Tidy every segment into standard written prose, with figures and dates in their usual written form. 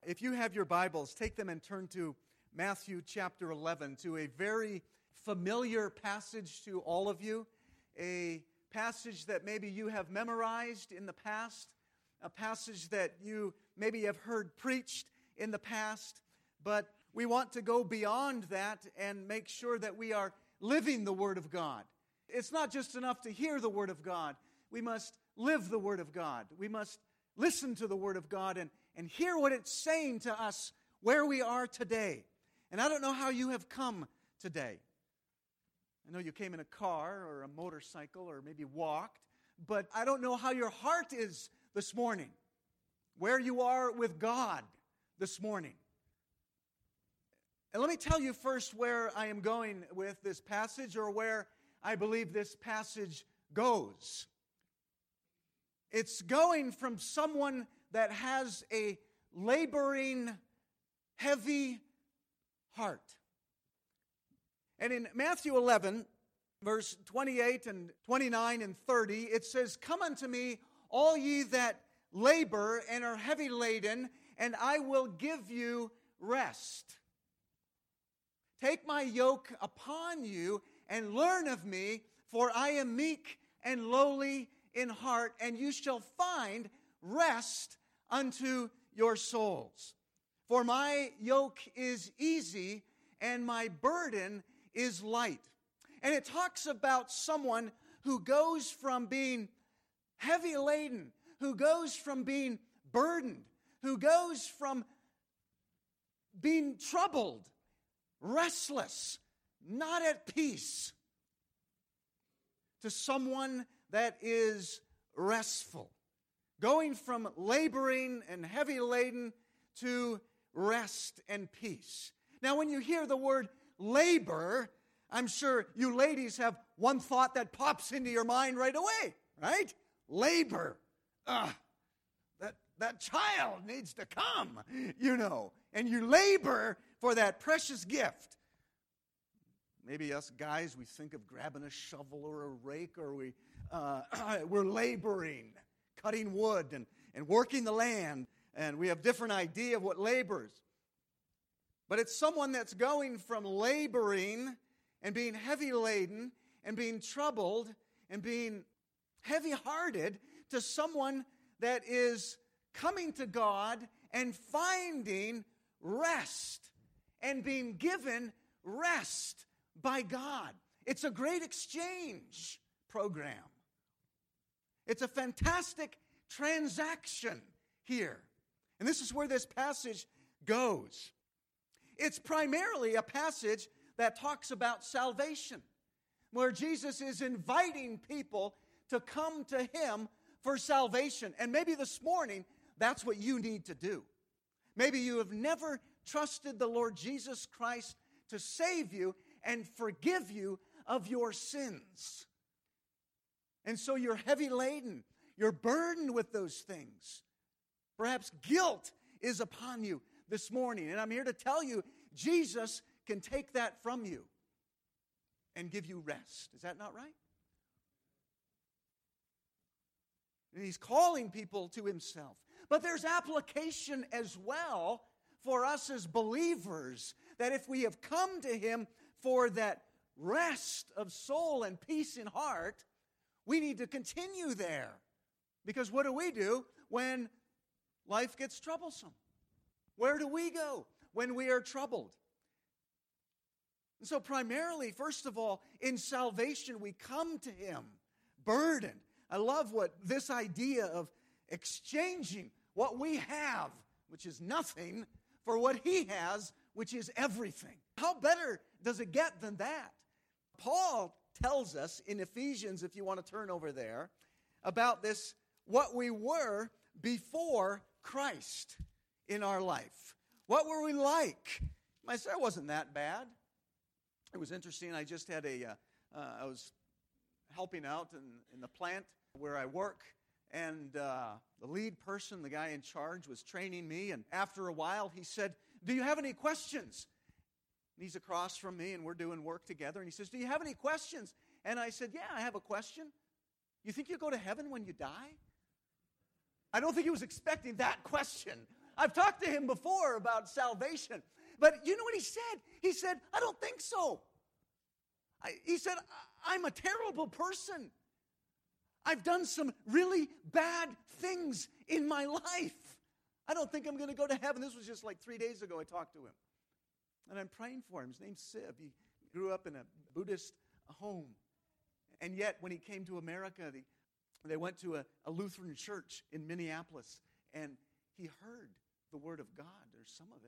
If you have your Bibles, take them and turn to Matthew chapter 11, to a very familiar passage to all of you, a passage that maybe you have memorized in the past, a passage that you maybe have heard preached in the past, but we want to go beyond that and make sure that we are living the Word of God. It's not just enough to hear the Word of God. We must live the Word of God. We must listen to the Word of God and hear what it's saying to us where we are today. And I don't know how you have come today. I know you came in a car or a motorcycle or maybe walked, but I don't know how your heart is this morning, where you are with God this morning. And let me tell you first where I am going with this passage, or where I believe this passage goes. It's going from someone that has a laboring, heavy heart. And in Matthew 11, verse 28 and 29 and 30, it says, "Come unto me, all ye that labor and are heavy laden, and I will give you rest. Take my yoke upon you and learn of me, for I am meek and lowly in heart, and you shall find rest unto your souls. For my yoke is easy and my burden is light." And it talks about someone who goes from being heavy laden, who goes from being burdened, who goes from being troubled, restless, not at peace, to someone that is restful. Going from laboring and heavy laden to rest and peace. Now, when you hear the word labor, I'm sure you ladies have one thought that pops into your mind right away, right? Labor. That child needs to come, and you labor for that precious gift. Maybe us guys, we think of grabbing a shovel or a rake, or we're laboring, cutting wood and working the land, and we have different idea of what labor is. But it's someone that's going from laboring and being heavy laden and being troubled and being heavy-hearted to someone that is coming to God and finding rest and being given rest by God. It's a great exchange program. It's a fantastic transaction here. And this is where this passage goes. It's primarily a passage that talks about salvation, where Jesus is inviting people to come to Him for salvation. And maybe this morning, that's what you need to do. Maybe you have never trusted the Lord Jesus Christ to save you and forgive you of your sins. And so you're heavy laden. You're burdened with those things. Perhaps guilt is upon you this morning. And I'm here to tell you, Jesus can take that from you and give you rest. Is that not right? And He's calling people to Himself. But there's application as well for us as believers, that if we have come to Him for that rest of soul and peace in heart, we need to continue there. Because what do we do when life gets troublesome? Where do we go when we are troubled? And so primarily, first of all, in salvation, we come to Him burdened. I love what this idea of exchanging what we have, which is nothing, for what He has, which is everything. How better does it get than that? Paul tells us in Ephesians, if you want to turn over there, about this, what we were before Christ in our life. What were we like? I said, it wasn't that bad. It was interesting. I just had I was helping out in the plant where I work, and the lead person, the guy in charge, was training me, and after a while he said, "Do you have any questions?" And he's across from me, and we're doing work together, and he says, "Do you have any questions?" And I said, "Yeah, I have a question. You think you'll go to heaven when you die?" I don't think he was expecting that question. I've talked to him before about salvation. But you know what he said? He said, I don't think so. He said, I'm a terrible person. I've done some really bad things in my life. I don't think I'm going to go to heaven. This was just like 3 days ago I talked to him. And I'm praying for him. His name's Siv. He grew up in a Buddhist home. And yet when he came to America, they went to a Lutheran church in Minneapolis. And he heard the Word of God. There's some of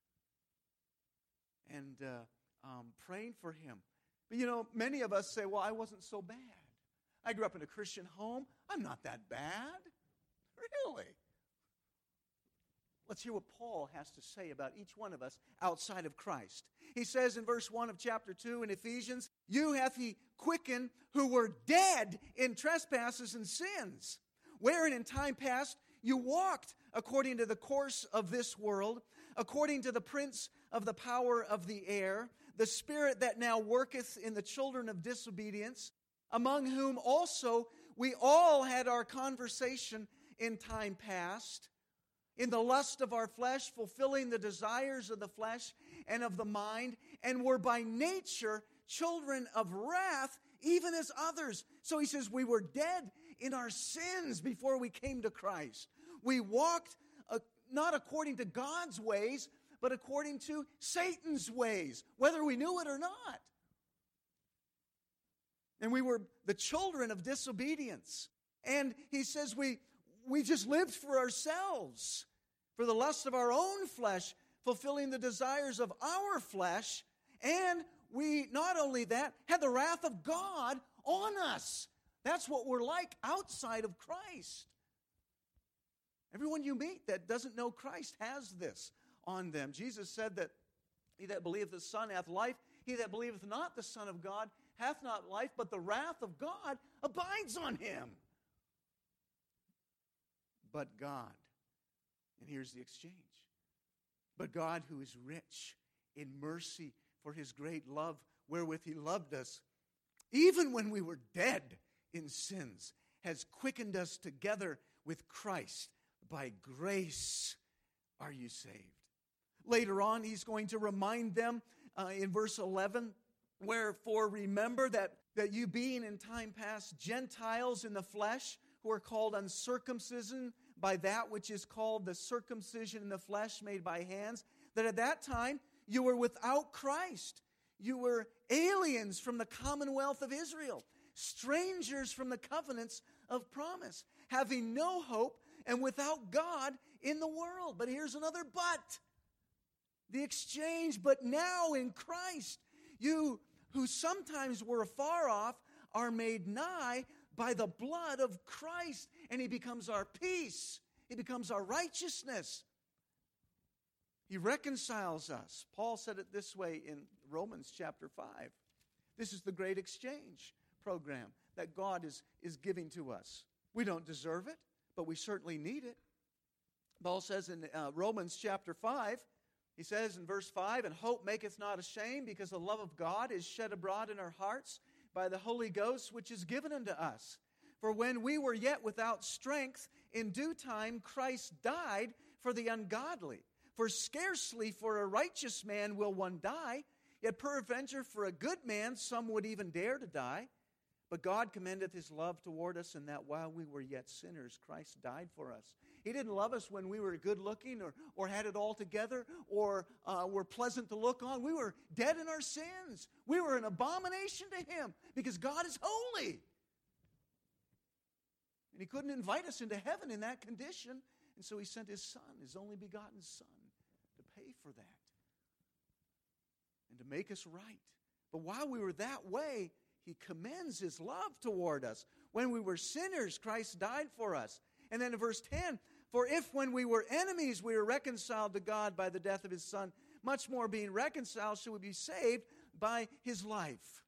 it. And praying for him. But you know, many of us say, well, I wasn't so bad. I grew up in a Christian home. I'm not that bad. Really? Let's hear what Paul has to say about each one of us outside of Christ. He says in verse 1 of chapter 2 in Ephesians, you hath he quickened who were dead in trespasses and sins, wherein in time past you walked according to the course of this world, according to the prince of the power of the air, the spirit that now worketh in the children of disobedience, among whom also we all had our conversation in time past, in the lust of our flesh, fulfilling the desires of the flesh and of the mind, and were by nature children of wrath, even as others. So he says we were dead in our sins before we came to Christ. We walked not according to God's ways, but according to Satan's ways, whether we knew it or not. And we were the children of disobedience. And he says we just lived for ourselves, for the lust of our own flesh, fulfilling the desires of our flesh. And we, not only that, had the wrath of God on us. That's what we're like outside of Christ. Everyone you meet that doesn't know Christ has this on them. Jesus said that he that believeth the Son hath life, he that believeth not the Son of God hath not life, but the wrath of God abides on him. But God, and here's the exchange, but God who is rich in mercy for his great love wherewith he loved us, even when we were dead in sins, has quickened us together with Christ. By grace are you saved. Later on, he's going to remind them in verse 11, wherefore remember that you being in time past Gentiles in the flesh, who are called uncircumcision by that which is called the circumcision in the flesh made by hands, that at that time you were without Christ. You were aliens from the commonwealth of Israel, strangers from the covenants of promise, having no hope and without God in the world. But here's another but. The exchange, but now in Christ, you who sometimes were afar off are made nigh by the blood of Christ. And he becomes our peace. He becomes our righteousness. He reconciles us. Paul said it this way in Romans chapter 5. This is the great exchange program that God is giving to us. We don't deserve it, but we certainly need it. Paul says in Romans chapter 5, he says in verse 5, and hope maketh not ashamed, because the love of God is shed abroad in our hearts by the Holy Ghost, which is given unto us. For when we were yet without strength, in due time Christ died for the ungodly. For scarcely for a righteous man will one die, yet peradventure for a good man some would even dare to die. But God commendeth his love toward us, in that while we were yet sinners, Christ died for us. He didn't love us when we were good looking or had it all together or were pleasant to look on. We were dead in our sins. We were an abomination to him because God is holy. And he couldn't invite us into heaven in that condition. And so he sent his Son, his only begotten Son, to pay for that and to make us right. But while we were that way, he commends his love toward us. When we were sinners, Christ died for us. And then in verse 10, for if when we were enemies we were reconciled to God by the death of his Son, much more being reconciled shall we be saved by his life.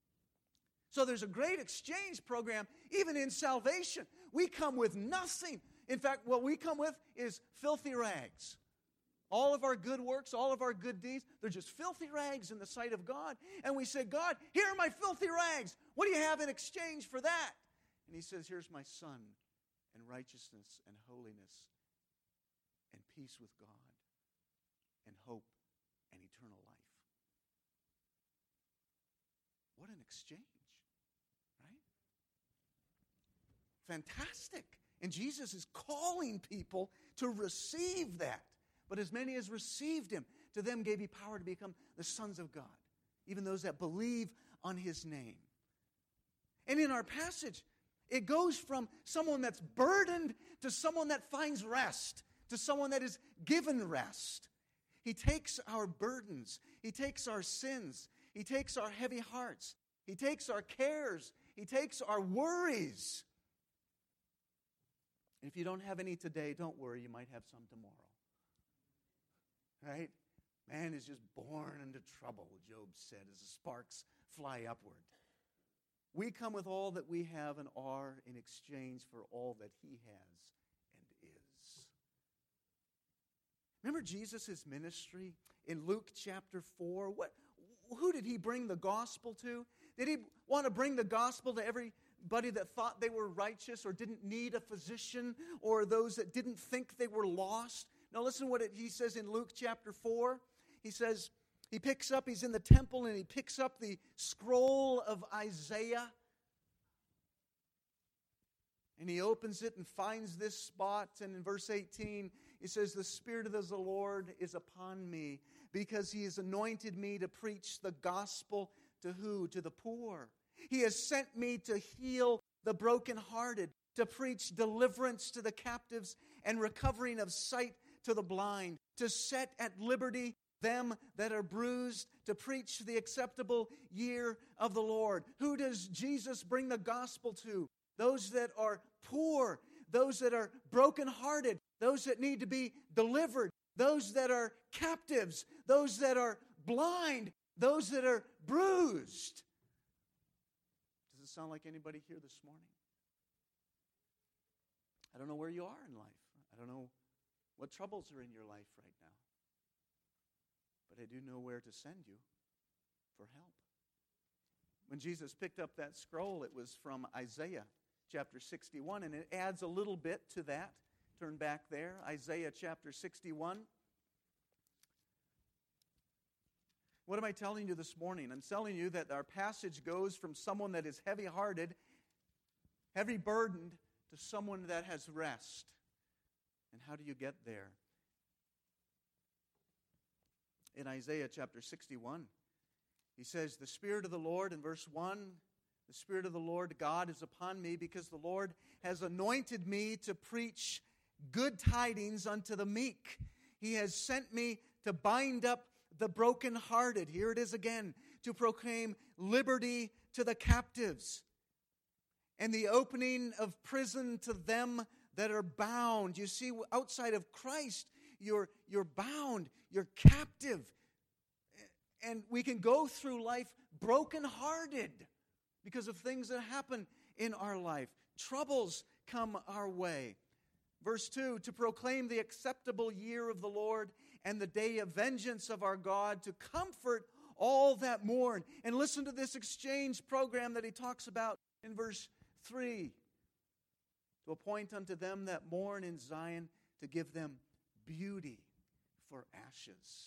So there's a great exchange program even in salvation. We come with nothing. In fact, what we come with is filthy rags. All of our good works, all of our good deeds, they're just filthy rags in the sight of God. And we say, God, here are my filthy rags. What do you have in exchange for that? And he says, here's my Son, and righteousness and holiness and peace with God and hope and eternal life. What an exchange, right? Fantastic. And Jesus is calling people to receive that. But as many as received him, to them gave he power to become the sons of God, even those that believe on his name. And in our passage, it goes from someone that's burdened to someone that finds rest, to someone that is given rest. He takes our burdens. He takes our sins. He takes our heavy hearts. He takes our cares. He takes our worries. And if you don't have any today, don't worry, you might have some tomorrow. Right? Man is just born into trouble, Job said, as the sparks fly upward. We come with all that we have and are in exchange for all that he has and is. Remember Jesus' ministry in Luke chapter 4? Who did he bring the gospel to? Did he want to bring the gospel to everybody that thought they were righteous or didn't need a physician, or those that didn't think they were lost? Now listen what he says in Luke chapter 4. He says, he's in the temple and he picks up the scroll of Isaiah. And he opens it and finds this spot. And in verse 18, he says, the Spirit of the Lord is upon me, because he has anointed me to preach the gospel to who? To the poor. He has sent me to heal the brokenhearted, to preach deliverance to the captives and recovering of sight to the blind, to set at liberty them that are bruised, to preach the acceptable year of the Lord. Who does Jesus bring the gospel to? Those that are poor, those that are brokenhearted, those that need to be delivered, those that are captives, those that are blind, those that are bruised. Does it sound like anybody here this morning? I don't know where you are in life. I don't know what troubles are in your life right now. But I do know where to send you for help. When Jesus picked up that scroll, it was from Isaiah chapter 61, and it adds a little bit to that. Turn back there, Isaiah chapter 61. What am I telling you this morning? I'm telling you that our passage goes from someone that is heavy-hearted, heavy burdened, to someone that has rest. And how do you get there? In Isaiah chapter 61, he says, the Spirit of the Lord, in verse 1, the Spirit of the Lord God is upon me, because the Lord has anointed me to preach good tidings unto the meek. He has sent me to bind up the brokenhearted. Here it is again. To proclaim liberty to the captives, and the opening of prison to them that are bound. You see, outside of Christ, you're bound, you're captive. And we can go through life brokenhearted because of things that happen in our life. Troubles come our way. Verse 2, to proclaim the acceptable year of the Lord and the day of vengeance of our God, to comfort all that mourn. And listen to this exchange program that he talks about in verse 3. To appoint unto them that mourn in Zion, to give them beauty for ashes,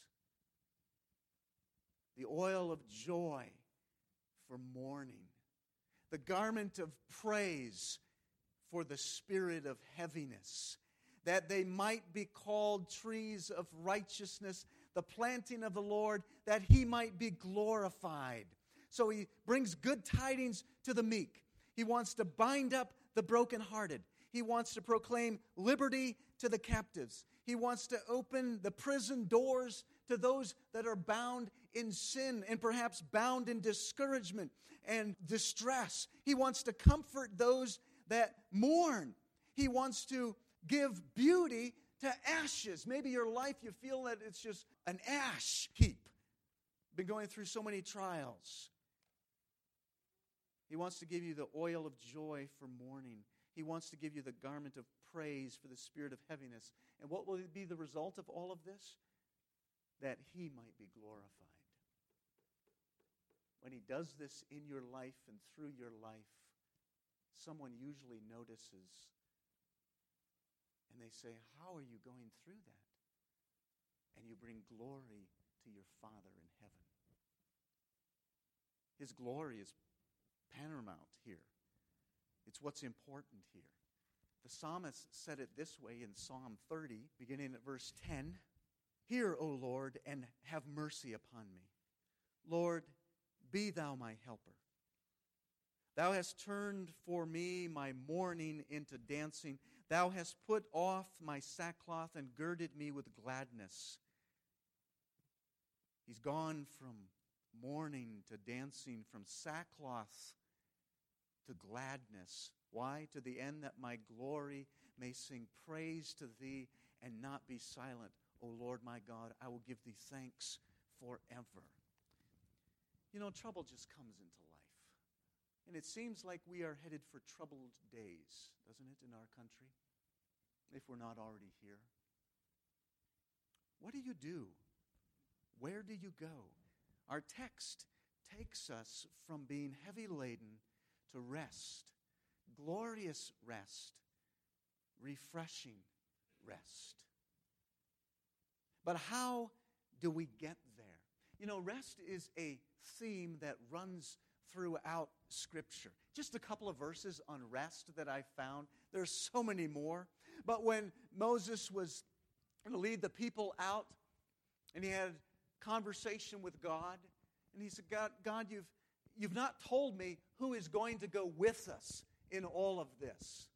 the oil of joy for mourning, the garment of praise for the spirit of heaviness, that they might be called trees of righteousness, the planting of the Lord, that he might be glorified. So he brings good tidings to the meek. He wants to bind up the brokenhearted. He wants to proclaim liberty to the captives. He wants to open the prison doors to those that are bound in sin and perhaps bound in discouragement and distress. He wants to comfort those that mourn. He wants to give beauty to ashes. Maybe your life, you feel that it's just an ash heap. Been going through so many trials. He wants to give you the oil of joy for mourning. He wants to give you the garment of praise for the spirit of heaviness. And what will be the result of all of this? That he might be glorified. When he does this in your life and through your life, someone usually notices and they say, how are you going through that? and you bring glory to your Father in heaven. His glory is paramount here. It's what's important here. The psalmist said it this way in Psalm 30, beginning at verse 10. Hear, O Lord, and have mercy upon me. Lord, be thou my helper. Thou hast turned for me my mourning into dancing. Thou hast put off my sackcloth and girded me with gladness. He's gone from mourning to dancing, from sackcloth to gladness. Why? To the end that my glory may sing praise to thee and not be silent. O Lord my God, I will give thee thanks forever. You know, trouble just comes into life. And it seems like we are headed for troubled days, doesn't it, in our country? If we're not already here. What do you do? Where do you go? Our text takes us from being heavy laden to rest, glorious rest, refreshing rest. But how do we get there? You know, rest is a theme that runs throughout Scripture. Just a couple of verses on rest that I found. There's so many more. But when Moses was going to lead the people out, and he had conversation with God, and he said, God, you've not told me who is going to go with us in all of this.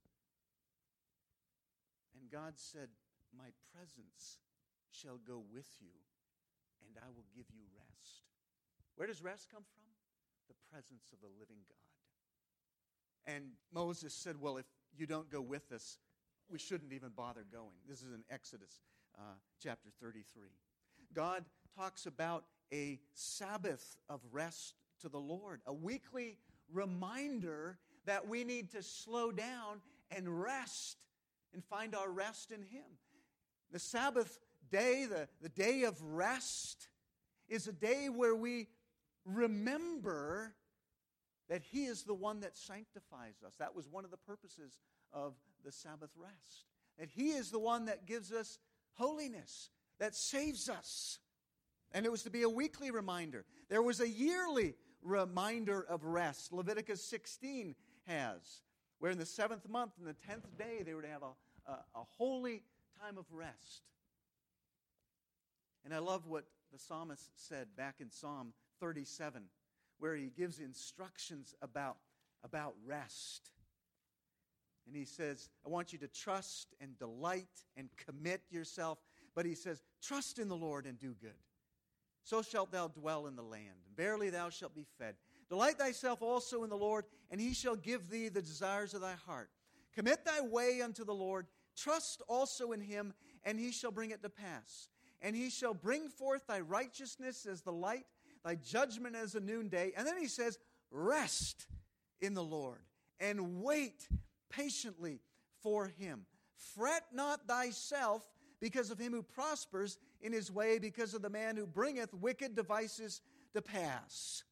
And God said, my presence shall go with you, and I will give you rest. Where does rest come from? The presence of the living God. And Moses said, well, if you don't go with us, we shouldn't even bother going. This is in Exodus chapter 33. God talks about a Sabbath of rest to the Lord, a weekly reminder that we need to slow down and rest and find our rest in Him. The Sabbath day, the day of rest, is a day where we remember that He is the one that sanctifies us. That was one of the purposes of the Sabbath rest. That He is the one that gives us holiness, that saves us. And it was to be a weekly reminder. There was a yearly reminder of rest. Leviticus 16 has, where in the 7th month, and the 10th day, they were to have a holy time of rest. And I love what the psalmist said back in Psalm 37, where he gives instructions about rest. And he says, I want you to trust and delight and commit yourself. But he says, trust in the Lord and do good. So shalt thou dwell in the land, and verily thou shalt be fed. Delight thyself also in the Lord, and He shall give thee the desires of thy heart. Commit thy way unto the Lord. Trust also in Him, and He shall bring it to pass. And He shall bring forth thy righteousness as the light, thy judgment as the noonday. And then he says, rest in the Lord, and wait patiently for Him. Fret not thyself because of him who prospers in his way, because of the man who bringeth wicked devices to pass.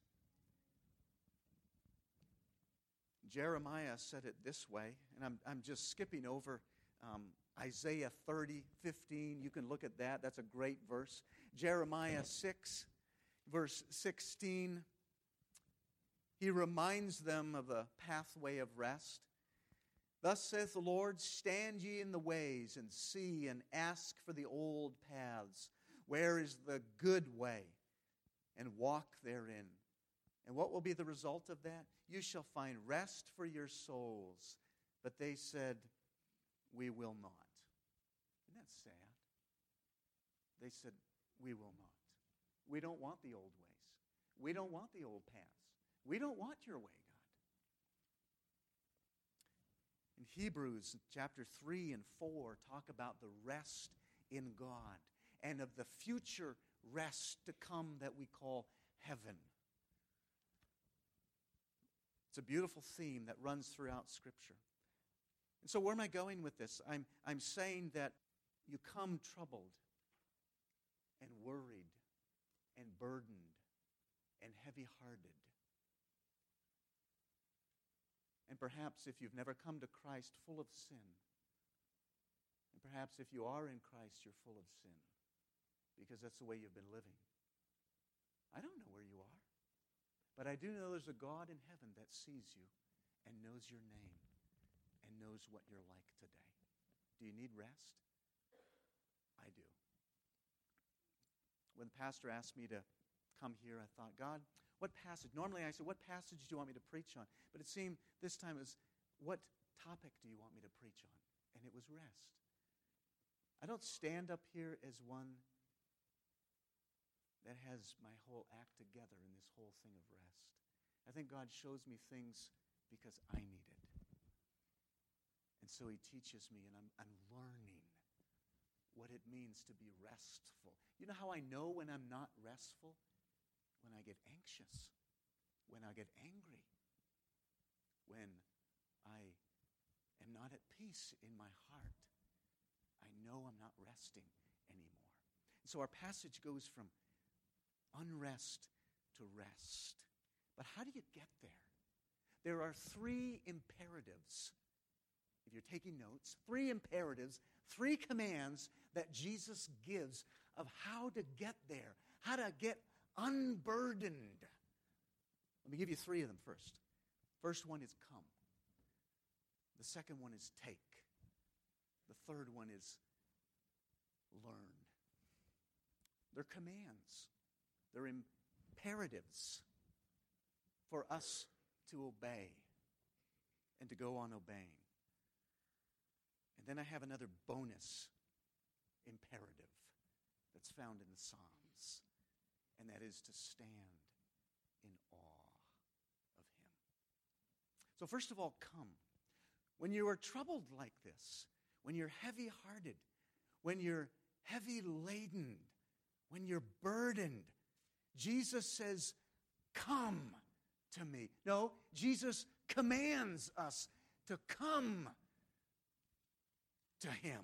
Jeremiah said it this way, and I'm just skipping over Isaiah 30:15. You can look at that. That's a great verse. Jeremiah 6, verse 16. He reminds them of the pathway of rest. Thus saith the Lord, stand ye in the ways, and see, and ask for the old paths. Where is the good way? And walk therein. And what will be the result of that? You shall find rest for your souls. But they said, we will not. Isn't that sad? They said, we will not. We don't want the old ways. We don't want the old paths. We don't want your way, God. In Hebrews chapter 3 and 4 talk about the rest in God and of the future rest to come that we call heaven. It's a beautiful theme that runs throughout Scripture. And so where am I going with this? I'm saying that you come troubled and worried and burdened and heavy-hearted. And perhaps if you've never come to Christ, full of sin. And perhaps if you are in Christ, you're full of sin. because that's the way you've been living. I don't know where you are, but I do know there's a God in heaven that sees you and knows your name and knows what you're like today. Do you need rest? I do. When the pastor asked me to come here, I thought, God, what passage? Normally I say, what passage do you want me to preach on? But it seemed this time it was, what topic do you want me to preach on? And it was rest. I don't stand up here as one that has my whole act together in this whole thing of rest. I think God shows me things because I need it. And so he teaches me, and I'm learning what it means to be restful. You know how I know when I'm not restful? When I get anxious, when I get angry, when I am not at peace in my heart. I know I'm not resting anymore. And so our passage goes from unrest to rest. But how do you get there? There are 3 imperatives. If you're taking notes, 3 imperatives, 3 commands that Jesus gives of how to get there, how to get unburdened. Let me give you 3 of them first. First one is come. The second one is take. The third one is learn. They're commands. They're imperatives for us to obey and to go on obeying. And then I have another bonus imperative that's found in the Psalms. And that is to stand in awe of him. So first of all, come. When you are troubled like this, when you're heavy-hearted, when you're heavy-laden, when you're burdened, Jesus says, come to me. No, Jesus commands us to come to him.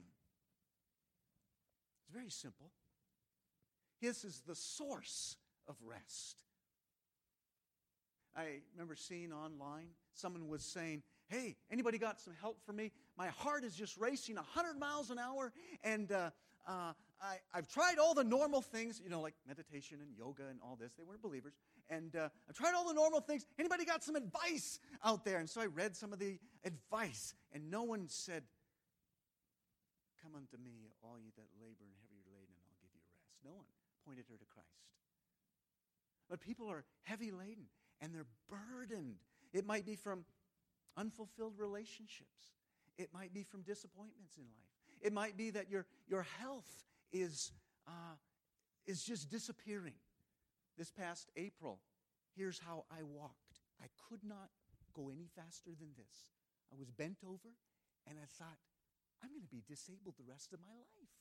It's very simple. His is the source of rest. I remember seeing online, someone was saying, hey, anybody got some help for me? My heart is just racing 100 miles an hour, and I've tried all the normal things, like meditation and yoga and all this. They weren't believers. And I've tried all the normal things. Anybody got some advice out there? And so I read some of the advice, and no one said, come unto me, all ye that labor and heavy laden, and I'll give you rest. No one pointed her to Christ. But people are heavy laden, and they're burdened. It might be from unfulfilled relationships. It might be from disappointments in life. It might be that your health is just disappearing. This past April, here's how I walked. I could not go any faster than this. I was bent over, and I thought, I'm going to be disabled the rest of my life.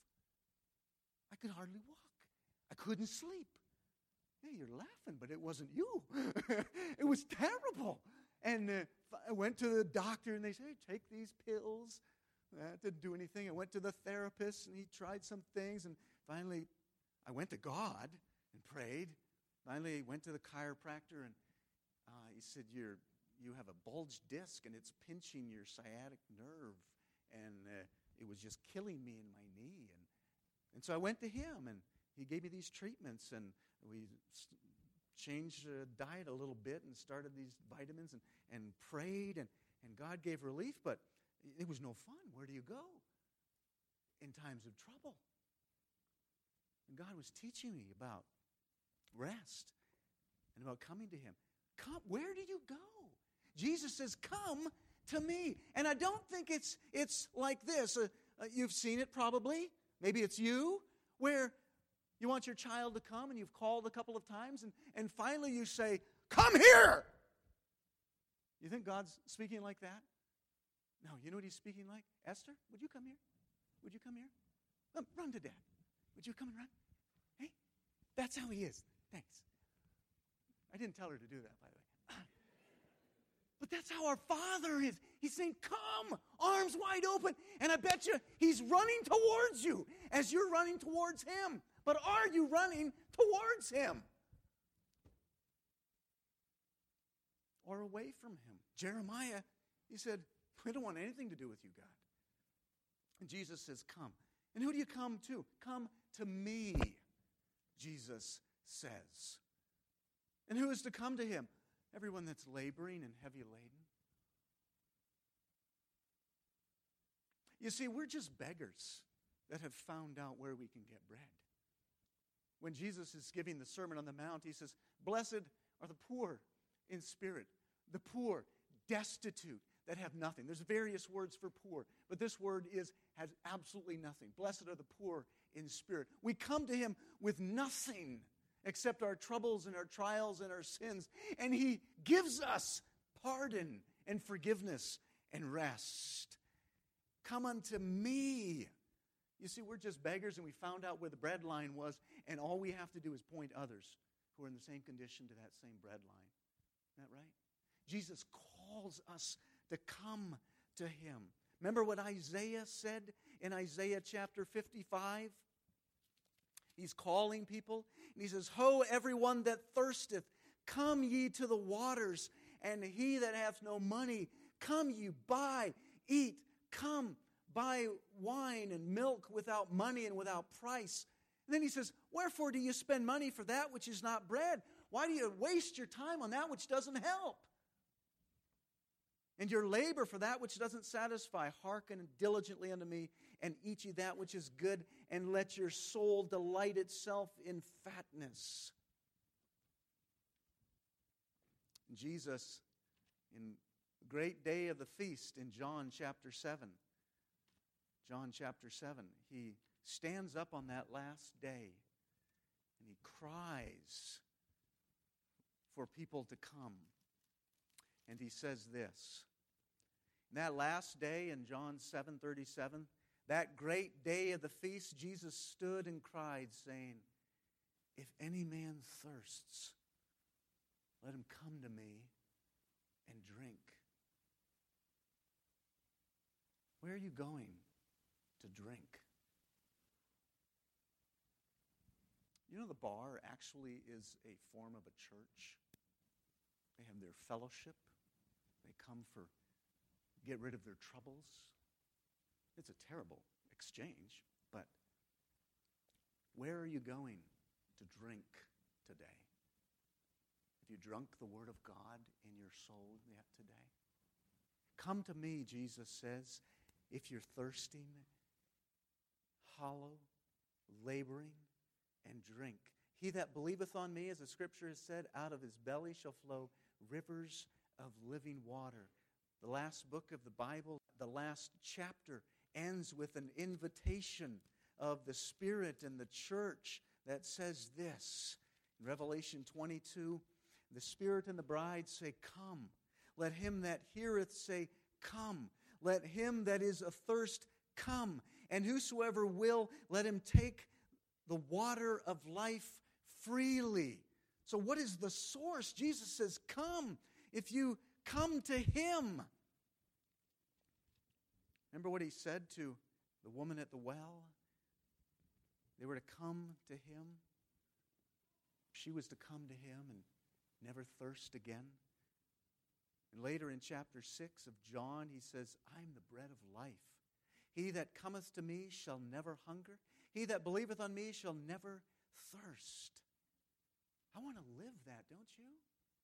I could hardly walk. I couldn't sleep. Yeah, you're laughing, but it wasn't you. It was terrible. And I went to the doctor, and they said, hey, take these pills. That didn't do anything. I went to the therapist, and he tried some things. And finally, I went to God and prayed. Finally, I went to the chiropractor, and he said, you have a bulged disc, and it's pinching your sciatic nerve. And it was just killing me in my knee. And so I went to him, and he gave me these treatments, and we changed the diet a little bit and started these vitamins and prayed, and God gave relief, but it was no fun. Where do you go in times of trouble? And God was teaching me about rest and about coming to him. Come, where do you go? Jesus says, come to me. And I don't think it's like this. You've seen it probably. Maybe it's you, where you want your child to come and you've called a couple of times and finally you say, come here! You think God's speaking like that? No, you know what he's speaking like? Esther, would you come here? Would you come here? Run to Dad. Would you come and run? Hey, that's how he is. Thanks. I didn't tell her to do that, by the way. But that's how our Father is. He's saying, come, arms wide open. And I bet you he's running towards you as you're running towards him. But are you running towards him? Or away from him? Jeremiah, he said, we don't want anything to do with you, God. And Jesus says, come. And who do you come to? Come to me. Jesus says. And who is to come to him? Everyone that's laboring and heavy laden. You see, we're just beggars that have found out where we can get bread. When Jesus is giving the Sermon on the Mount, he says, "Blessed are the poor in spirit, the poor, destitute, that have nothing." There's various words for poor, but this word has absolutely nothing. Blessed are the poor in spirit. We come to him with nothing except our troubles and our trials and our sins, and he gives us pardon and forgiveness and rest. Come unto me. You see, we're just beggars, and we found out where the bread line was, and all we have to do is point others who are in the same condition to that same bread line. Isn't that right? Jesus calls us to come to him. Remember what Isaiah said in Isaiah chapter 55? He's calling people, and he says, "Ho, everyone that thirsteth, come ye to the waters, and he that hath no money, come ye buy, eat, come, buy wine and milk without money and without price." And then he says, "Wherefore do you spend money for that which is not bread? Why do you waste your time on that which doesn't help? And your labor for that which doesn't satisfy? Hearken diligently unto me, and eat ye that which is good, and let your soul delight itself in fatness." Jesus, in the great day of the feast in John chapter 7, he stands up on that last day, and he cries for people to come. And he says this. In that last day in John 7:37, that great day of the feast, Jesus stood and cried, saying, "If any man thirsts, let him come to me and drink." Where are you going to drink? You know, the bar actually is a form of a church. They have their fellowship. They come for get rid of their troubles. It's a terrible exchange, but where are you going to drink today? Have you drunk the Word of God in your soul yet today? Come to me, Jesus says, if you're thirsting, hollow, laboring, and drink. He that believeth on me, as the Scripture has said, out of his belly shall flow rivers of living water. The last book of the Bible, the last chapter, ends with an invitation of the Spirit and the church that says this. In Revelation 22, the Spirit and the bride say, "Come." Let him that heareth say, "Come." Let him that is athirst come. And whosoever will, let him take the water of life freely. So what is the source? Jesus says, "Come." If you come to him. Remember what he said to the woman at the well? They were to come to him. She was to come to him and never thirst again. And later in chapter 6 of John, he says, "I am the bread of life. He that cometh to me shall never hunger. He that believeth on me shall never thirst." I want to live that, don't you?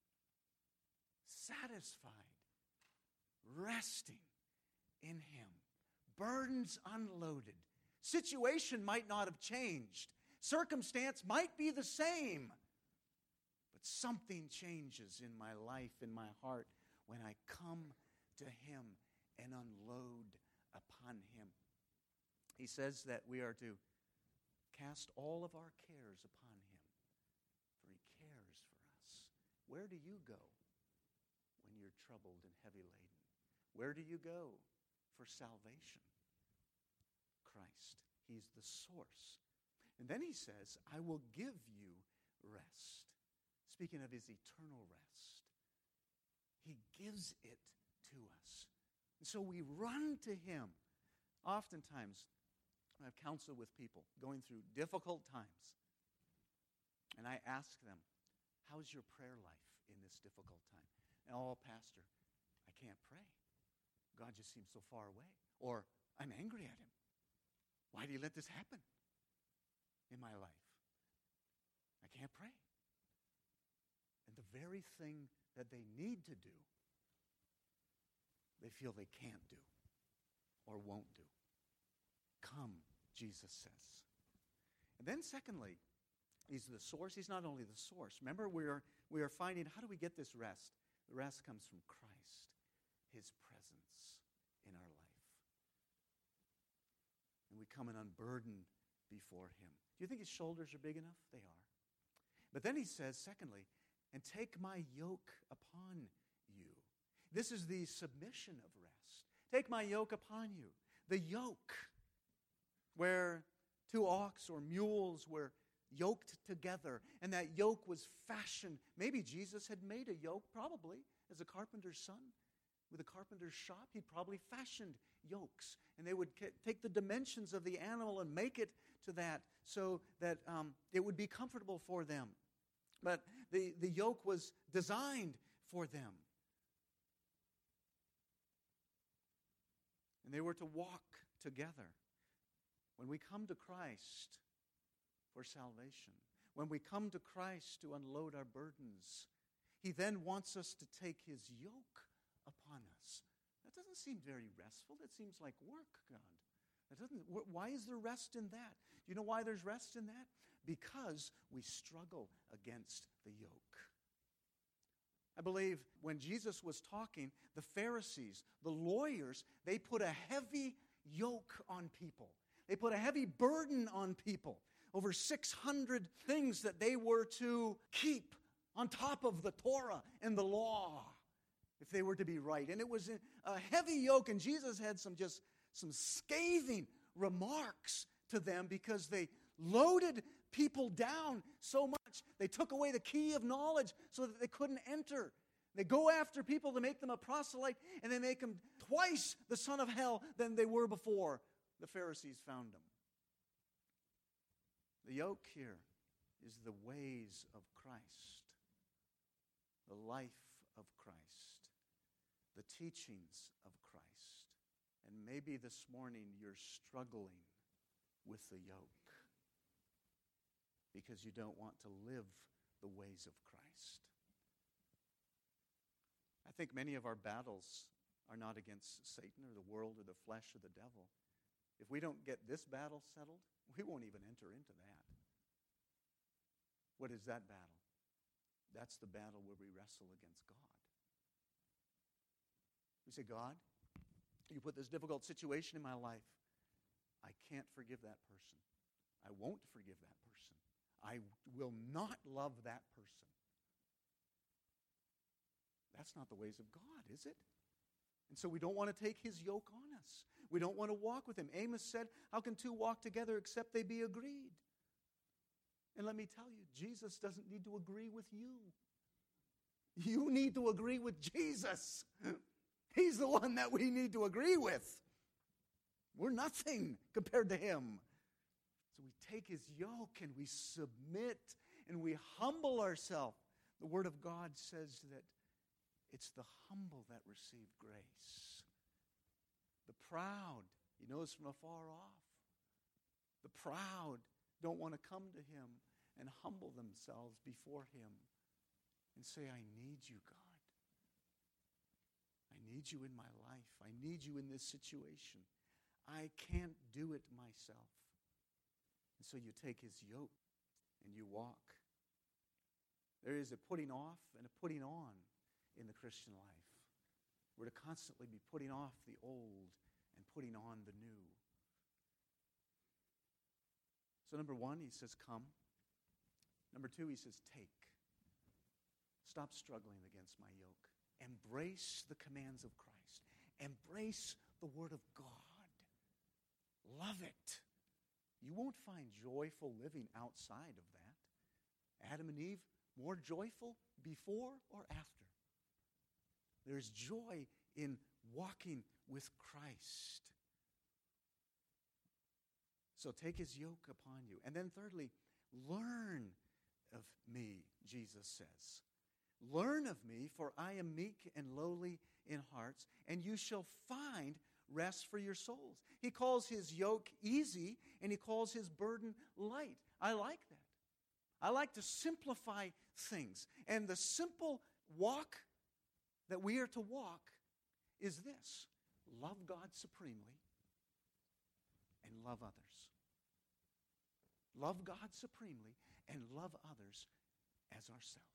Satisfied, resting in him, burdens unloaded. Situation might not have changed. Circumstance might be the same. But something changes in my life, in my heart, when I come to him and unload upon him. He says that we are to cast all of our cares upon him, for he cares for us. Where do you go when you're troubled and heavy laden? Where do you go for salvation? Christ. He's the source. And then he says, "I will give you rest." Speaking of his eternal rest. He gives it to us. And so we run to him. Oftentimes, I have counsel with people going through difficult times. And I ask them, "How's your prayer life in this difficult time?" And, "Oh, Pastor, I can't pray. God just seems so far away." Or, "I'm angry at him. Why do you let this happen in my life?" I very thing that they need to do, they feel they can't do or won't do. Come, Jesus says. And then secondly, He's the source. He's not only the source. Remember, we are finding, how do we get this rest? The rest comes from Christ, His presence in our life. And we come and unburden before Him. Do you think His shoulders are big enough? They are. But then He says, secondly, and take my yoke upon you. This is the submission of rest. Take my yoke upon you. The yoke, where two ox or mules were yoked together, and that yoke was fashioned. Maybe Jesus had made a yoke, probably, as a carpenter's son. With a carpenter's shop, he probably fashioned yokes, and they would take the dimensions of the animal and make it to that so that it would be comfortable for them. But the yoke was designed for them. And they were to walk together. When we come to Christ for salvation, when we come to Christ to unload our burdens, He then wants us to take His yoke upon us. That doesn't seem very restful. That seems like work, God. Why is there rest in that? Do you know why there's rest in that? Because we struggle against the yoke. I believe when Jesus was talking, the Pharisees, the lawyers, they put a heavy yoke on people. They put a heavy burden on people. Over 600 things that they were to keep on top of the Torah and the law if they were to be right. And it was a heavy yoke, and Jesus had some scathing remarks to them because they loaded people down so much. They took away the key of knowledge so that they couldn't enter. They go after people to make them a proselyte, and they make them twice the son of hell than they were before the Pharisees found them. The yoke here is the ways of Christ, the life of Christ, the teachings of Christ. And maybe this morning you're struggling with the yoke because you don't want to live the ways of Christ. I think many of our battles are not against Satan or the world or the flesh or the devil. If we don't get this battle settled, we won't even enter into that. What is that battle? That's the battle where we wrestle against God. We say, God, you put this difficult situation in my life. I can't forgive that person. I won't forgive that person. I will not love that person. That's not the ways of God, is it? And so we don't want to take His yoke on us. We don't want to walk with Him. Amos said, how can two walk together except they be agreed? And let me tell you, Jesus doesn't need to agree with you. You need to agree with Jesus. He's the one that we need to agree with. We're nothing compared to Him. So we take His yoke and we submit and we humble ourselves. The Word of God says that it's the humble that receive grace. The proud, He knows from afar off. The proud don't want to come to Him and humble themselves before Him and say, I need you, God. I need you in my life. I need you in this situation. I can't do it myself. And so you take His yoke and you walk. There is a putting off and a putting on in the Christian life. We're to constantly be putting off the old and putting on the new. So number one, He says, come. Number two, He says, take. Stop struggling against my yoke. Embrace the commands of Christ. Embrace the Word of God. Love it. You won't find joyful living outside of that. Adam and Eve, more joyful before or after? There's joy in walking with Christ. So take His yoke upon you. And then thirdly, learn of me, Jesus says. Learn of me, for I am meek and lowly in hearts, and you shall find rest for your souls. He calls His yoke easy, and He calls His burden light. I like that. I like to simplify things. And the simple walk that we are to walk is this: love God supremely and love others. Love God supremely and love others as ourselves.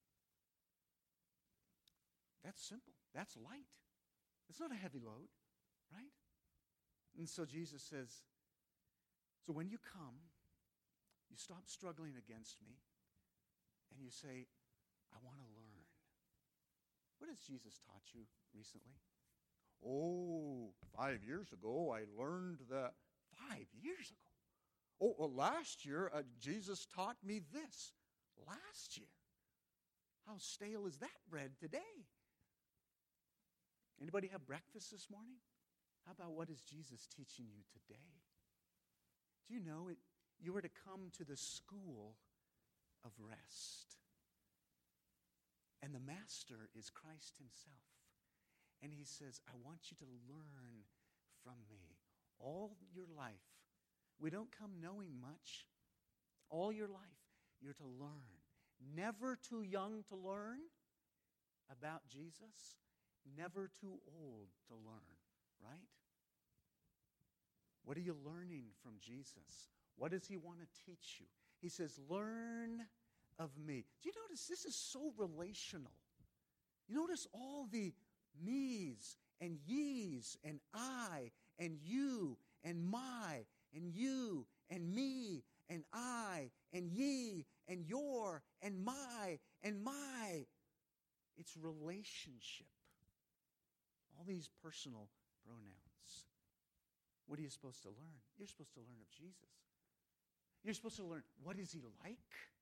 That's simple. That's light. It's not a heavy load, right? And so Jesus says, so when you come, you stop struggling against me, and you say, I want to learn. What has Jesus taught you recently? Oh, 5 years ago, I learned that. 5 years ago? Oh, well, last year, Jesus taught me this. Last year? How stale is that bread today? Anybody have breakfast this morning? How about what is Jesus teaching you today? Do you know it? You are to come to the school of rest. And the master is Christ himself. And he says, I want you to learn from me all your life. We don't come knowing much. All your life, you're to learn. Never too young to learn about Jesus. Never too old to learn, right? What are you learning from Jesus? What does he want to teach you? He says, learn of me. Do you notice this is so relational? You notice all the me's and ye's and I and you and my and you and me and I and ye and your and my and my. It's relationship. All these personal pronouns. What are you supposed to learn? You're supposed to learn of Jesus. You're supposed to learn, what is he like?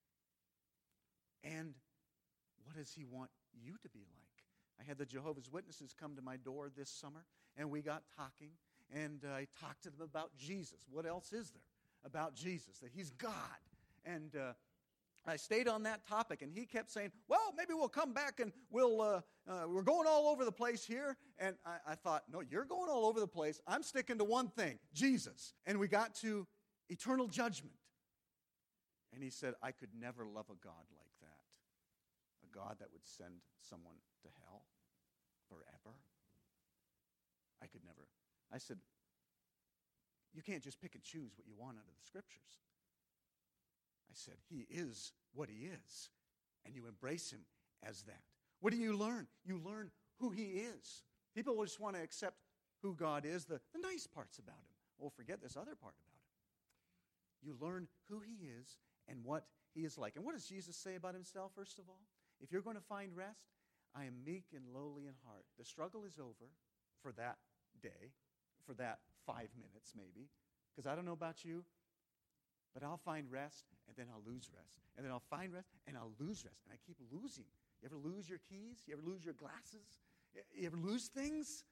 And what does he want you to be like? I had the Jehovah's Witnesses come to my door this summer, and we got talking, and I talked to them about Jesus. What else is there about Jesus? That he's God. And I stayed on that topic, and he kept saying, well, maybe we'll come back and we're going all over the place here. And I thought, no, you're going all over the place. I'm sticking to one thing, Jesus. And we got to eternal judgment. And he said, I could never love a God like that. A God that would send someone to hell forever. I could never. I said, you can't just pick and choose what you want out of the Scriptures. I said, he is what he is, and you embrace him as that. What do you learn? You learn who he is. People just want to accept who God is, the nice parts about him. Well, forget this other part about him. You learn who he is and what he is like. And what does Jesus say about himself, first of all? If you're going to find rest, I am meek and lowly in heart. The struggle is over for that day, for that 5 minutes maybe, because I don't know about you, but I'll find rest, and then I'll lose rest. And then I'll find rest, and I'll lose rest. And I keep losing. You ever lose your keys? You ever lose your glasses? You ever lose things?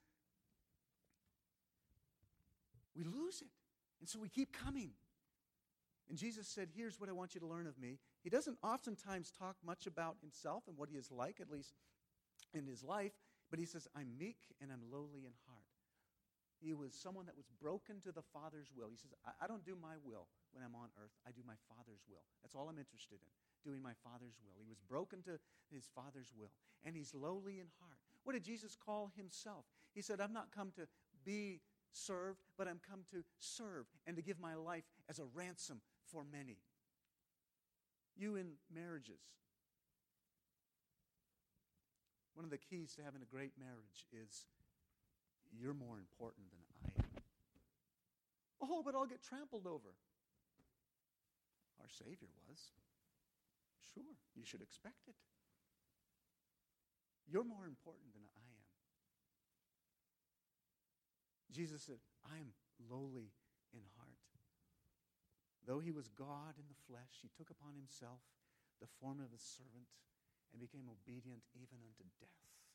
We lose it. And so we keep coming. And Jesus said, here's what I want you to learn of me. He doesn't oftentimes talk much about himself and what he is like, at least in his life. But he says, I'm meek and I'm lowly in heart. He was someone that was broken to the Father's will. He says, I don't do my will when I'm on earth. I do my Father's will. That's all I'm interested in, doing my Father's will. He was broken to his Father's will. And he's lowly in heart. What did Jesus call himself? He said, I've not come to be served, but I'm come to serve and to give my life as a ransom for many. You in marriages. One of the keys to having a great marriage is you're more important than I am. Oh, but I'll get trampled over. Our Savior was. Sure, you should expect it. You're more important than I am. Jesus said, I am lowly in heart. Though he was God in the flesh, he took upon himself the form of a servant and became obedient even unto death.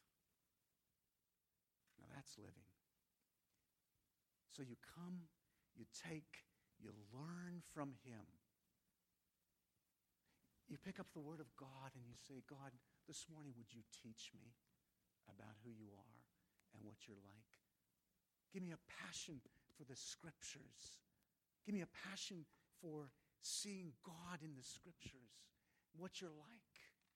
Now that's living. So you come, you take, you learn from him. You pick up the Word of God and you say, God, this morning would you teach me about who you are and what you're like? Give me a passion for the Scriptures. Give me a passion for seeing God in the Scriptures, what you're like.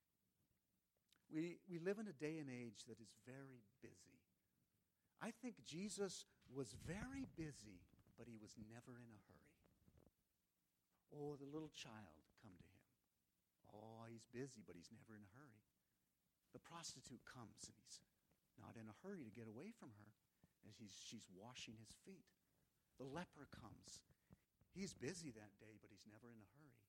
We live in a day and age that is very busy. I think Jesus was very busy, but he was never in a hurry. Oh, the little child, come to him. Oh, he's busy, but he's never in a hurry. The prostitute comes, and he's not in a hurry to get away from her as she's washing his feet. The leper comes. He's busy that day, but he's never in a hurry.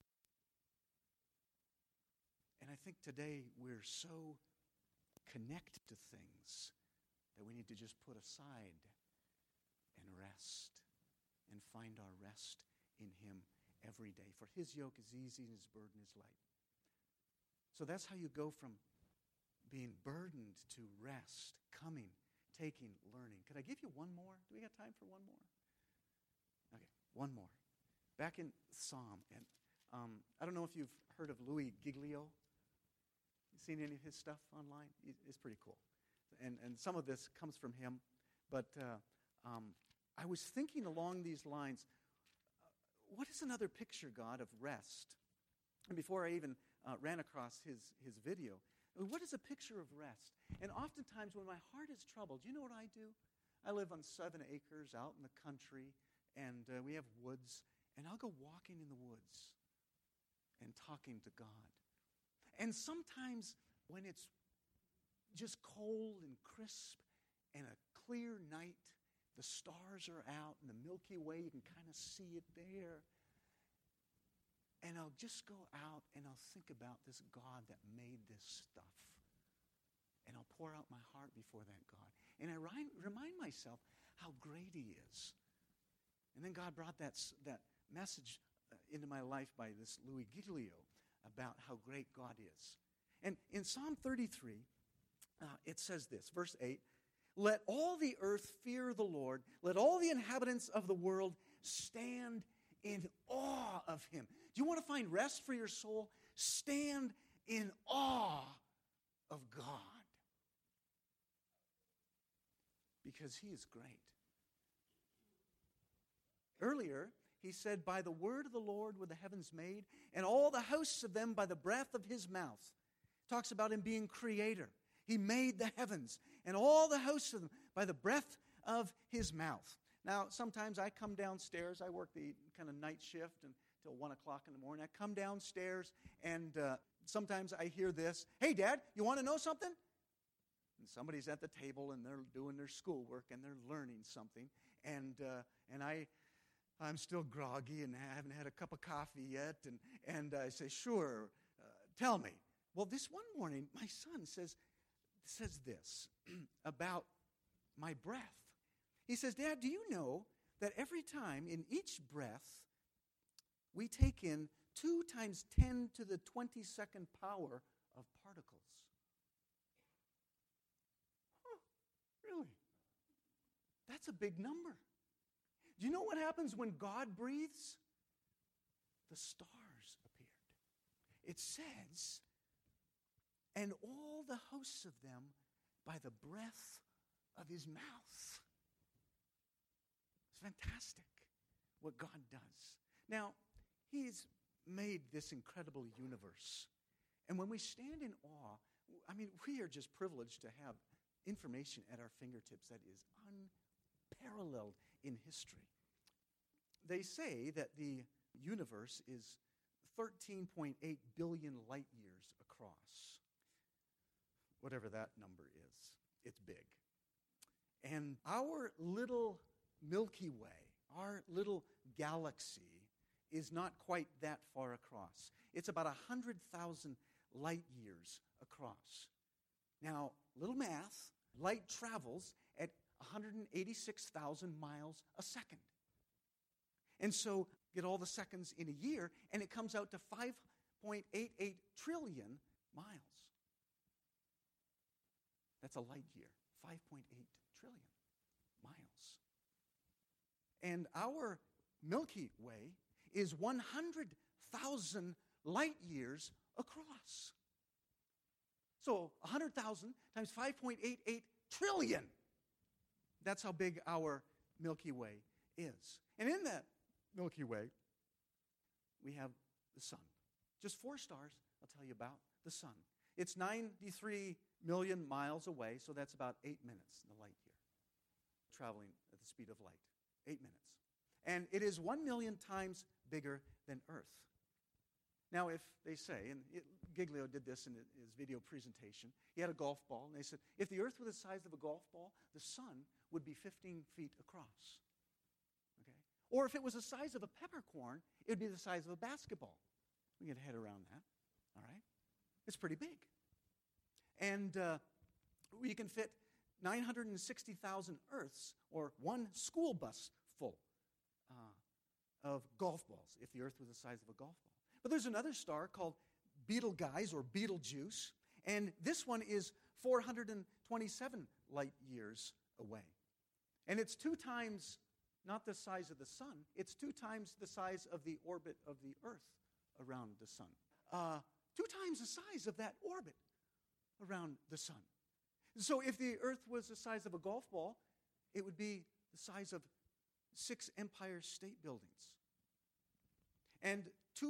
And I think today we're so connected to things that we need to just put aside and rest and find our rest in him every day. For his yoke is easy and his burden is light. So that's how you go from being burdened to rest, coming, taking, learning. Could I give you one more? Do we got time for one more? Okay, one more. Back in Psalm, and I don't know if you've heard of Louis Giglio. You seen any of his stuff online? It's pretty cool. And some of this comes from him. But I was thinking along these lines, what is another picture, God, of rest? And before I even ran across his video, what is a picture of rest? And oftentimes when my heart is troubled, you know what I do? I live on 7 acres out in the country, and we have woods, and I'll go walking in the woods and talking to God. And sometimes when it's just cold and crisp and a clear night, the stars are out and the Milky Way, you can kind of see it there. And I'll just go out and I'll think about this God that made this stuff. And I'll pour out my heart before that God. And I remind myself how great he is. And then God brought that message into my life by this Louis Giglio about how great God is. And in Psalm 33, it says this, verse 8, "Let all the earth fear the Lord. Let all the inhabitants of the world stand in awe of him." Do you want to find rest for your soul? Stand in awe of God. Because he is great. Earlier, he said, "By the word of the Lord were the heavens made, and all the hosts of them by the breath of his mouth." Talks about him being creator. He made the heavens, and all the hosts of them by the breath of his mouth. Now, sometimes I come downstairs. I work the kind of night shift until 1 o'clock in the morning. I come downstairs, and sometimes I hear this, "Hey, Dad, you want to know something?" And somebody's at the table, and they're doing their schoolwork, and they're learning something. And I'm still groggy, and I haven't had a cup of coffee yet. And I say, "Sure, tell me." Well, this one morning, my son says this about my breath. He says, "Dad, do you know that every time in each breath we take in 2 times 10 to the 22nd power of particles?" Huh, really? That's a big number. Do you know what happens when God breathes? The stars appeared. It says, "And all the hosts of them by the breath of his mouth." It's fantastic what God does. Now, he's made this incredible universe. And when we stand in awe, I mean, we are just privileged to have information at our fingertips that is unparalleled in history. They say that the universe is 13.8 billion light years across. Whatever that number is, it's big. And our little Milky Way, our little galaxy, is not quite that far across. It's about 100,000 light years across. Now, little math, light travels at 186,000 miles a second. And so, get all the seconds in a year, and it comes out to 5.88 trillion miles. That's a light year, 5.8 trillion miles. And our Milky Way is 100,000 light years across. So 100,000 times 5.88 trillion. That's how big our Milky Way is. And in that Milky Way, we have the sun. Just 4 stars I'll tell you about the sun. It's 93 million miles away, so that's about 8 minutes in the light year, traveling at the speed of light. 8 minutes. And it is 1 million times bigger than Earth. Now, if they say, and Giglio did this in his video presentation, he had a golf ball, and they said, if the Earth were the size of a golf ball, the sun would be 15 feet across. Okay? Or if it was the size of a peppercorn, it would be the size of a basketball. We get a head around that. All right? It's pretty big. And we can fit 960,000 Earths, or one school bus full of golf balls, if the Earth was the size of a golf ball. But there's another star called Betelgeuse, or Betelgeuse, and this one is 427 light years away. And it's 2 times, not the size of the sun, it's 2 times the size of the orbit of the Earth around the sun. 2 times the size of that orbit around the sun. So if the Earth was the size of a golf ball, it would be the size of 6 Empire State Buildings. And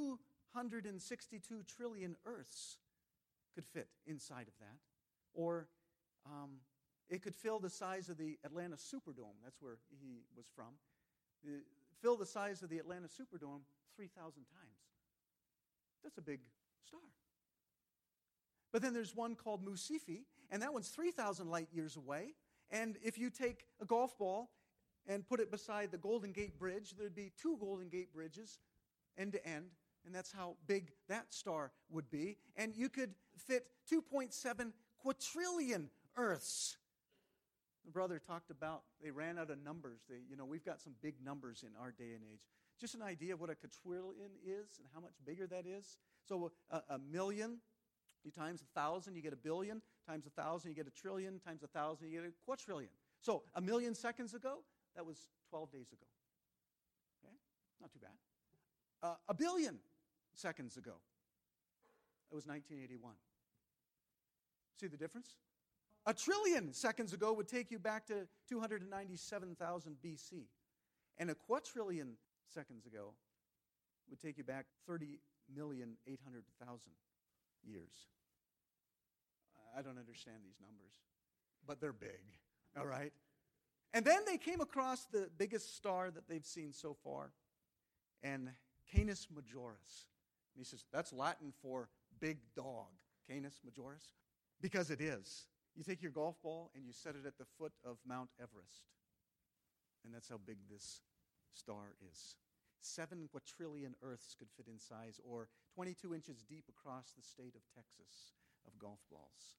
262 trillion Earths could fit inside of that. Or it could fill the size of the Atlanta Superdome. That's where he was from. Fill the size of the Atlanta Superdome 3,000 times. That's a big star. But then there's one called Musifi, and that one's 3,000 light years away. And if you take a golf ball and put it beside the Golden Gate Bridge, there'd be 2 Golden Gate Bridges end to end, and that's how big that star would be. And you could fit 2.7 quadrillion Earths. The brother talked about they ran out of numbers. We've got some big numbers in our day and age. Just an idea of what a quadrillion is and how much bigger that is. So a million, you times 1,000, you get a billion. Times 1,000, you get a trillion. Times 1,000, you get a quadrillion. So a million seconds ago, that was 12 days ago. Okay? Not too bad. A billion seconds ago, it was 1981. See the difference? A trillion seconds ago would take you back to 297,000 BC. And a quadrillion seconds ago would take you back 30,800,000 years. I don't understand these numbers, but they're big, all right? And then they came across the biggest star that they've seen so far, and Canis Majoris. And he says, that's Latin for big dog, Canis Majoris, because it is. You take your golf ball and you set it at the foot of Mount Everest, and that's how big this star is. 7 quadrillion Earths could fit in size, or 22 inches deep across the state of Texas of golf balls.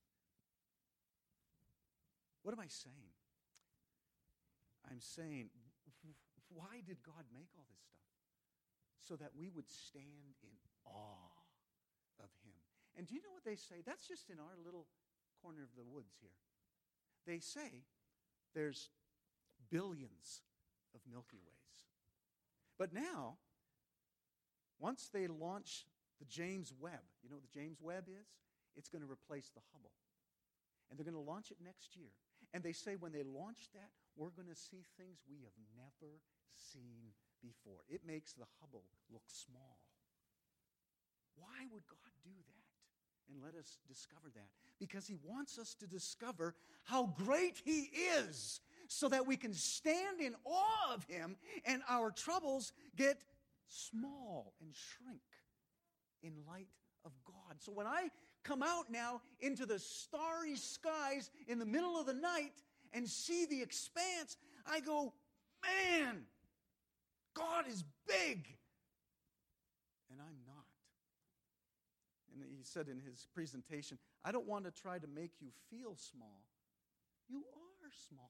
What am I saying? I'm saying, why did God make all this stuff? So that we would stand in awe of him. And do you know what they say? That's just in our little corner of the woods here. They say there's billions of Milky Ways. But now, once they launch the James Webb, you know what the James Webb is? It's going to replace the Hubble. And they're going to launch it next year. And they say when they launch that, we're going to see things we have never seen before. It makes the Hubble look small. Why would God do that? And let us discover that. Because he wants us to discover how great he is, so that we can stand in awe of him and our troubles get small and shrink in light of God. So when I come out now into the starry skies in the middle of the night and see the expanse, I go, man, God is big. And I'm not. And he said in his presentation, I don't want to try to make you feel small. You are small.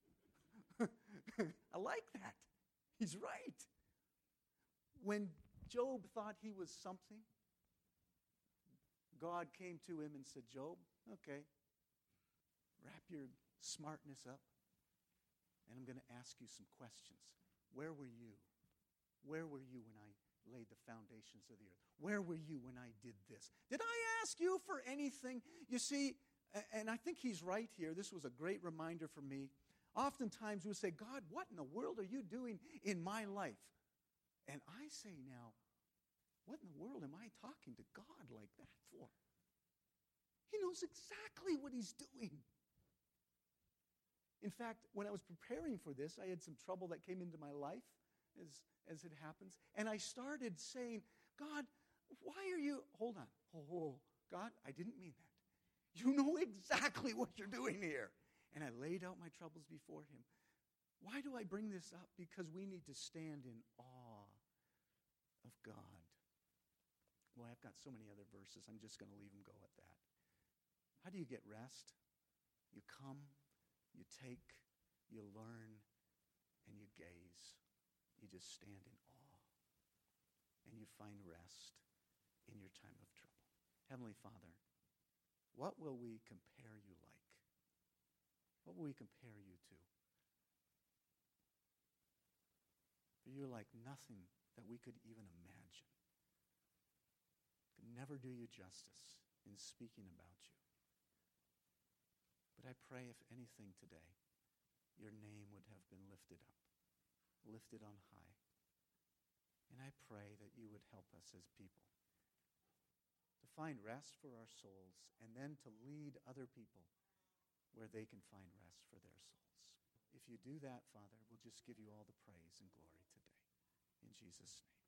I like that. He's right. When Job thought he was something, God came to him and said, Job, okay, wrap your smartness up, and I'm going to ask you some questions. Where were you? Where were you when I laid the foundations of the earth? Where were you when I did this? Did I ask you for anything? You see, and I think he's right here. This was a great reminder for me. Oftentimes we say, God, what in the world are you doing in my life? And I say now, what in the world am I talking to God like that for? He knows exactly what he's doing. In fact, when I was preparing for this, I had some trouble that came into my life, as it happens. And I started saying, God, why are you... Hold on. Oh, God, I didn't mean that. You know exactly what you're doing here. And I laid out my troubles before him. Why do I bring this up? Because we need to stand in awe of God. Well, I've got so many other verses. I'm just going to leave them go at that. How do you get rest? You come, you take, you learn, and you gaze. You just stand in awe. And you find rest in your time of trouble. Heavenly Father, what will we compare you like? What will we compare you to? For you're like nothing that we could even imagine. Could never do you justice in speaking about you. But I pray, if anything today, your name would have been lifted up, lifted on high. And I pray that you would help us as people to find rest for our souls and then to lead other people where they can find rest for their souls. If you do that, Father, we'll just give you all the praise and glory today. In Jesus' name.